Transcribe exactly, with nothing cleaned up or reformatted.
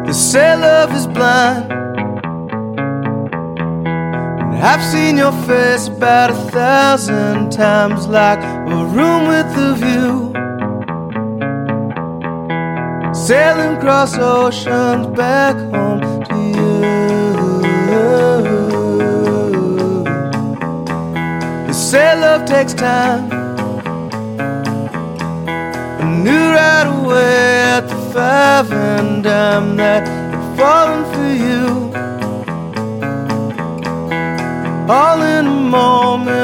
They say love is blind, and I've seen your face about a thousand times, like a room with a view, sailing across oceans back home to you. They say love takes time. I knew right away at the five and dime that I'd fallen for you. All in a moment